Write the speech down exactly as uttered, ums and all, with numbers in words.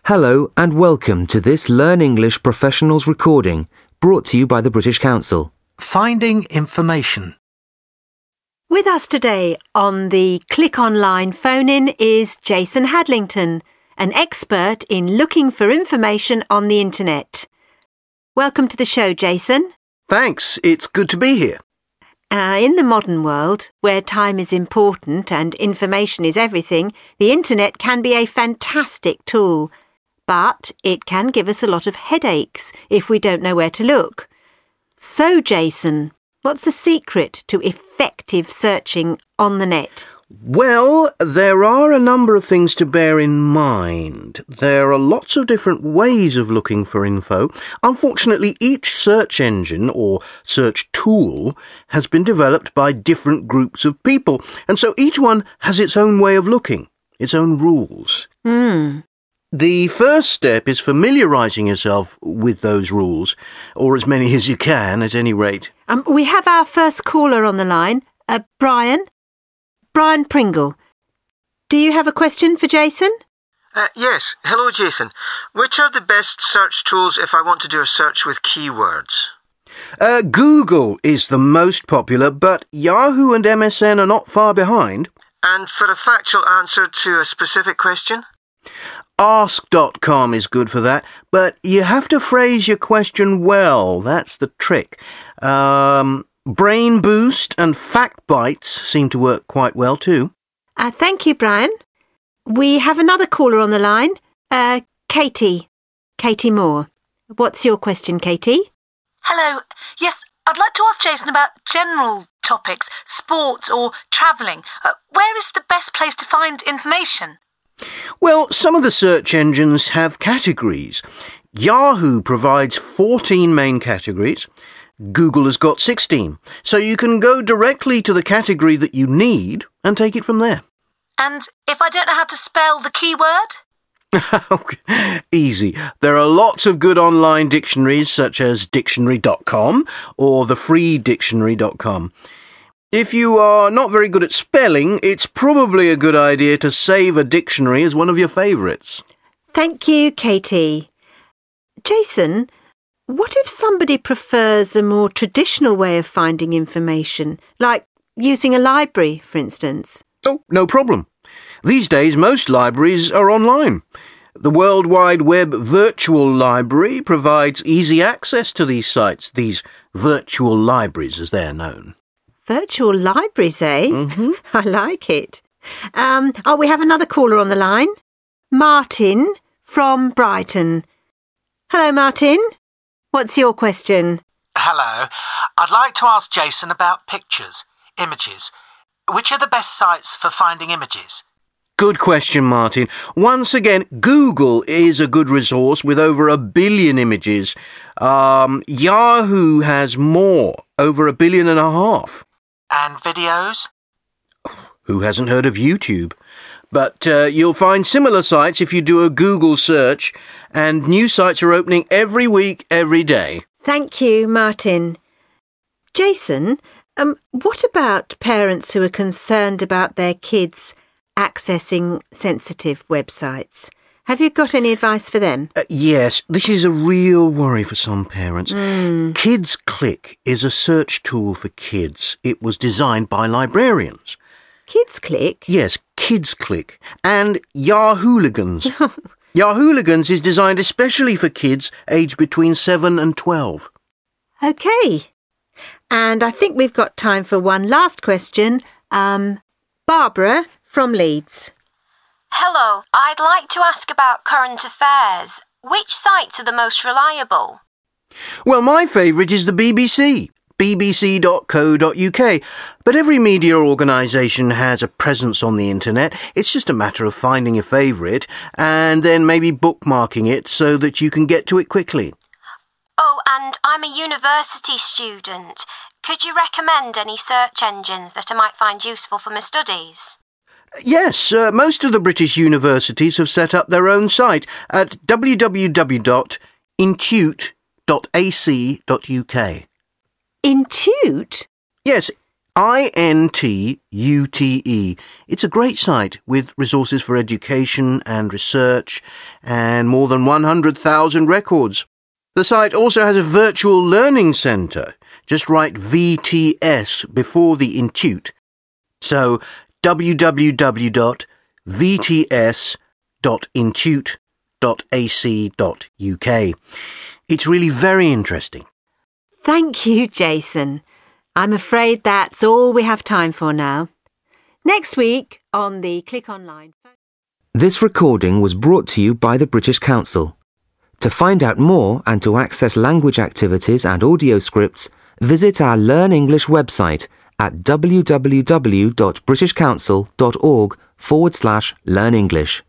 Hello and welcome to this Learn English Professionals recording, brought to you by the British Council. Finding information. With us today on the Click Online phone-in is Jason Hadlington, an expert in looking for information on the internet. Welcome to the show, Jason. Thanks, it's good to be here. Uh, in the modern world, where time is important and information is everything, the internet can be a fantastic tool, but it can give us a lot of headaches if we don't know where to look. So, Jason, what's the secret to effective searching on the net? Well, there are a number of things to bear in mind. There are lots of different ways of looking for info. Unfortunately, each search engine or search tool has been developed by different groups of people, and so each one has its own way of looking, its own rules. Hmm. The first step is familiarising yourself with those rules, or as many as you can, at any rate. Um, we have our first caller on the line, uh, Brian. Brian Pringle. Do you have a question for Jason? Uh, yes. Hello, Jason. Which are the best search tools if I want to do a search with keywords? Uh, Google is the most popular, but Yahoo and M S N are not far behind. And for a factual answer to a specific question? Ask dot com is good for that, but you have to phrase your question well. That's the trick. Um... Brain Boost and Fact Bites seem to work quite well too. Uh, thank you, Brian. We have another caller on the line, uh, Katie. Katie Moore. What's your question, Katie? Hello. Yes, I'd like to ask Jason about general topics, sports or travelling. Uh, where is the best place to find information? Well, some of the search engines have categories. Yahoo provides fourteen main categories. Google has got sixteen, so you can go directly to the category that you need and take it from there. And if I don't know how to spell the keyword? Easy. There are lots of good online dictionaries such as dictionary dot com or the free dictionary dot com. If you are not very good at spelling, it's probably a good idea to save a dictionary as one of your favourites. Thank you, Katie. Jason, what if somebody prefers a more traditional way of finding information, like using a library, for instance? Oh, no problem. These days, most libraries are online. The World Wide Web Virtual Library provides easy access to these sites, these virtual libraries as they're known. Virtual libraries, eh? Mm-hmm. I like it. Um, oh, we have another caller on the line. Martin from Brighton. Hello, Martin. What's your question? Hello. I'd like to ask Jason about pictures, images. Which are the best sites for finding images? Good question, Martin. Once again, Google is a good resource with over a billion images. Um, Yahoo has more, over a billion and a half. And videos? Who hasn't heard of YouTube? But uh, you'll find similar sites if you do a Google search, and new sites are opening every week, every day. Thank you, Martin. Jason, um, what about parents who are concerned about their kids accessing sensitive websites? Have you got any advice for them? Uh, yes, this is a real worry for some parents. Mm. Kids Click is a search tool for kids. It was designed by librarians. Kids Click? Yes, Kids Click. And Yahooligans. Yahooligans is designed especially for kids aged between seven and twelve. OK. And I think we've got time for one last question. Um, Barbara from Leeds. Hello, I'd like to ask about current affairs. Which sites are the most reliable? Well, my favourite is the B B C. b b c dot co dot u k. But every media organisation has a presence on the internet. It's just a matter of finding a favourite and then maybe bookmarking it so that you can get to it quickly. Oh, and I'm a university student. Could you recommend any search engines that I might find useful for my studies? Yes, uh, most of the British universities have set up their own site at w w w dot intute dot a c dot u k. Intute? Yes, I N T U T E. It's a great site with resources for education and research and more than one hundred thousand records. The site also has a virtual learning centre. Just write V T S before the Intute. So w w w dot v t s dot intute dot a c dot u k. It's really very interesting. Thank you, Jason. I'm afraid that's all we have time for now. Next week on the Click Online. This recording was brought to you by the British Council. To find out more and to access language activities and audio scripts, visit our Learn English website at w w w dot british council dot org forward slash learn English.